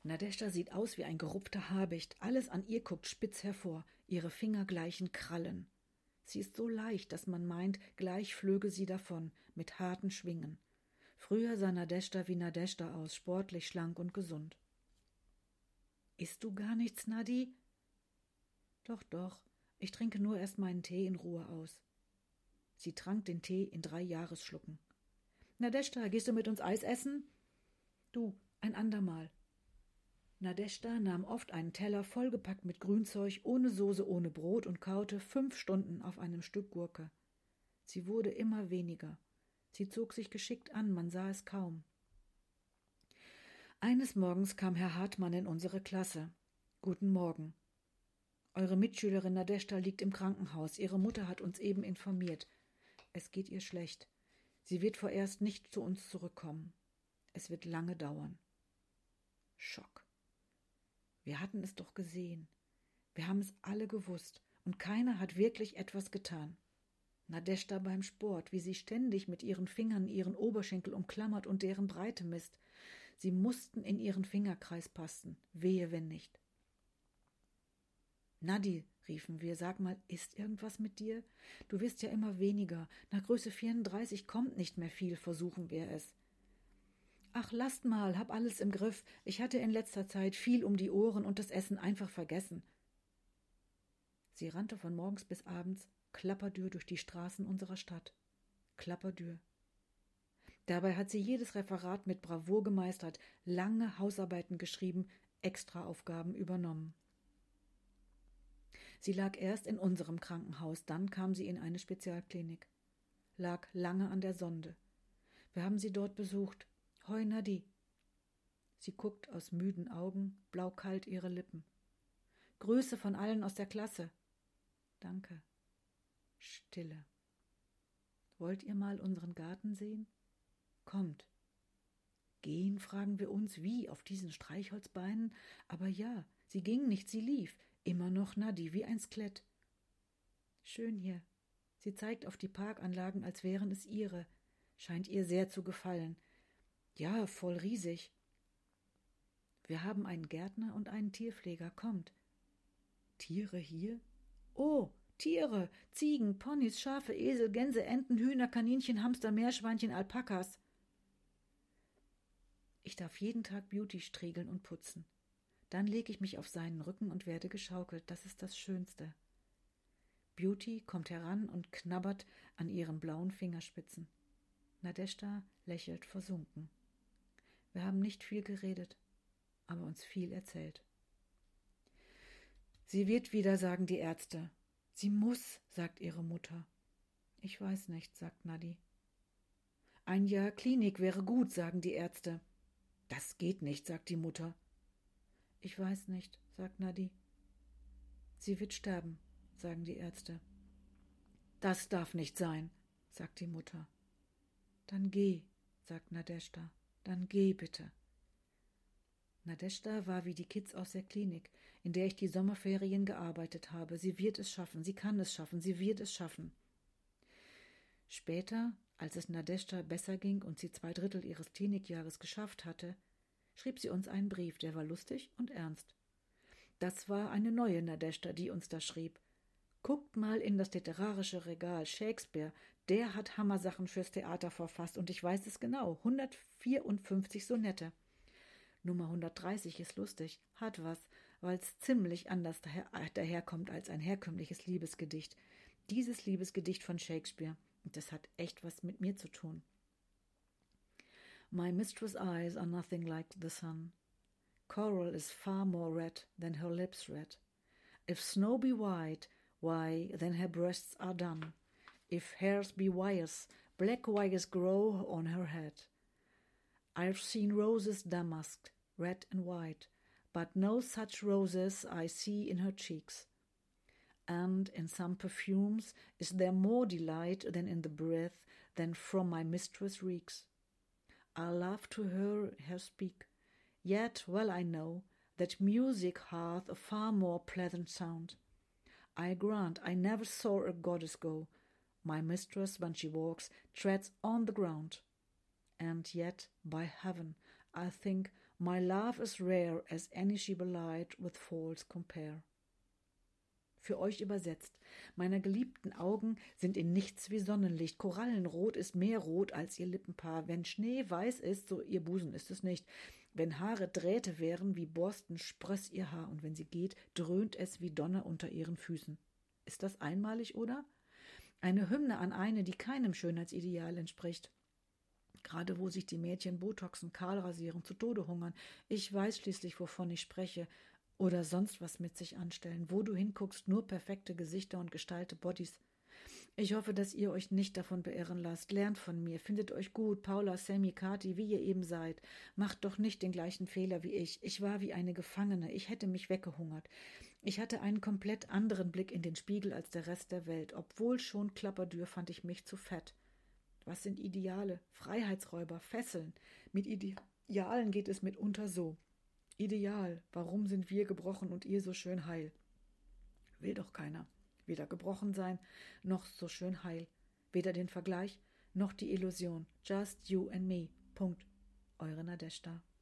Nadeshda sieht aus wie ein gerupfter Habicht. Alles an ihr guckt spitz hervor. Ihre Finger gleichen Krallen. Sie ist so leicht, dass man meint, gleich flöge sie davon, mit harten Schwingen. Früher sah Nadeshda wie Nadeshda aus, sportlich, schlank und gesund. »Isst du gar nichts, Nadi?« »Doch, ich trinke nur erst meinen Tee in Ruhe aus.« Sie trank den Tee in 3 Jahresschlucken. »Nadeshda, gehst du mit uns Eis essen?« »Du, ein andermal.« Nadeshda nahm oft einen Teller vollgepackt mit Grünzeug, ohne Soße, ohne Brot und kaute 5 Stunden auf einem Stück Gurke. Sie wurde immer weniger. Sie zog sich geschickt an, man sah es kaum. Eines Morgens kam Herr Hartmann in unsere Klasse. »Guten Morgen. Eure Mitschülerin Nadeshda liegt im Krankenhaus. Ihre Mutter hat uns eben informiert. Es geht ihr schlecht. Sie wird vorerst nicht zu uns zurückkommen. Es wird lange dauern.« Schock. Wir hatten es doch gesehen. Wir haben es alle gewusst, und keiner hat wirklich etwas getan. Nadeshda beim Sport, wie sie ständig mit ihren Fingern ihren Oberschenkel umklammert und deren Breite misst. Sie mussten in ihren Fingerkreis passen. Wehe, wenn nicht. »Nadi«, riefen wir, »sag mal, ist irgendwas mit dir? Du wirst ja immer weniger. Nach Größe 34 kommt nicht mehr viel, versuchen wir es.« »Ach, lasst mal, hab alles im Griff. Ich hatte in letzter Zeit viel um die Ohren und das Essen einfach vergessen.« Sie rannte von morgens bis abends klapperdür durch die Straßen unserer Stadt. Klapperdür. Dabei hat sie jedes Referat mit Bravour gemeistert, lange Hausarbeiten geschrieben, Extraaufgaben übernommen. Sie lag erst in unserem Krankenhaus, dann kam sie in eine Spezialklinik. Lag lange an der Sonde. Wir haben sie dort besucht. »Hoi, Nadi.« Sie guckt aus müden Augen, blaukalt ihre Lippen. »Grüße von allen aus der Klasse.« »Danke.« Stille. »Wollt ihr mal unseren Garten sehen? Kommt.« »Gehen?« fragen wir uns, wie, auf diesen Streichholzbeinen? Aber ja, sie ging nicht, sie lief. Immer noch Nadi, wie ein Skelett. »Schön hier.« Sie zeigt auf die Parkanlagen, als wären es ihre. Scheint ihr sehr zu gefallen. »Ja, voll riesig.« »Wir haben einen Gärtner und einen Tierpfleger, kommt.« »Tiere hier?« »Oh, Tiere, Ziegen, Ponys, Schafe, Esel, Gänse, Enten, Hühner, Kaninchen, Hamster, Meerschweinchen, Alpakas.« Ich darf jeden Tag Beauty striegeln und putzen. Dann lege ich mich auf seinen Rücken und werde geschaukelt. Das ist das Schönste. Beauty kommt heran und knabbert an ihren blauen Fingerspitzen. Nadeshda lächelt versunken. Wir haben nicht viel geredet, aber uns viel erzählt. Sie wird wieder, sagen die Ärzte. Sie muss, sagt ihre Mutter. Ich weiß nicht, sagt Nadi. 1 Jahr Klinik wäre gut, sagen die Ärzte. Das geht nicht, sagt die Mutter. Ich weiß nicht, sagt Nadi. Sie wird sterben, sagen die Ärzte. Das darf nicht sein, sagt die Mutter. Dann geh, sagt Nadeshda. Dann geh bitte. Nadeshda war wie die Kids aus der Klinik, in der ich die Sommerferien gearbeitet habe. Sie wird es schaffen, sie kann es schaffen, sie wird es schaffen. Später, als es Nadeshda besser ging und sie 2/3 ihres Klinikjahres geschafft hatte, schrieb sie uns einen Brief, der war lustig und ernst. Das war eine neue Nadeshda, die uns da schrieb. Guckt mal in das literarische Regal, Shakespeare, der hat Hammersachen fürs Theater verfasst und ich weiß es genau, 154 Sonette. Nummer 130 ist lustig, hat was, weil es ziemlich anders daherkommt als ein herkömmliches Liebesgedicht. Dieses Liebesgedicht von Shakespeare, das hat echt was mit mir zu tun. My mistress' eyes are nothing like the sun. Coral is far more red than her lips red. If snow be white, why, then her breasts are dun. If hairs be wires, black wires grow on her head. I've seen roses damasked, red and white, but no such roses I see in her cheeks. And in some perfumes is there more delight than in the breath than from my mistress reeks. I love to hear her speak, yet well I know that music hath a far more pleasant sound. I grant I never saw a goddess go. My mistress, when she walks, treads on the ground. And yet, by heaven, I think my love is rare as any she belied with false compare. Für euch übersetzt. Meiner geliebten Augen sind in nichts wie Sonnenlicht. Korallenrot ist mehr rot als ihr Lippenpaar. Wenn Schnee weiß ist, so ihr Busen ist es nicht. Wenn Haare Drähte wären, wie Borsten spröss ihr Haar. Und wenn sie geht, dröhnt es wie Donner unter ihren Füßen. Ist das einmalig, oder? Eine Hymne an eine, die keinem Schönheitsideal entspricht. Gerade wo sich die Mädchen botoxen, kahl rasieren, zu Tode hungern. Ich weiß schließlich, wovon ich spreche. Oder sonst was mit sich anstellen. Wo du hinguckst, nur perfekte Gesichter und gestaltete Bodies. Ich hoffe, dass ihr euch nicht davon beirren lasst. Lernt von mir, findet euch gut, Paula, Sammy, Kati, wie ihr eben seid. Macht doch nicht den gleichen Fehler wie ich. Ich war wie eine Gefangene, ich hätte mich weggehungert. Ich hatte einen komplett anderen Blick in den Spiegel als der Rest der Welt. Obwohl schon Klapperdür, fand ich mich zu fett. Was sind Ideale? Freiheitsräuber, Fesseln. Mit Idealen geht es mitunter so. Ideal, warum sind wir gebrochen und ihr so schön heil? Will doch keiner. Weder gebrochen sein, noch so schön heil. Weder den Vergleich, noch die Illusion. Just you and me. Punkt. Eure Nadeshda.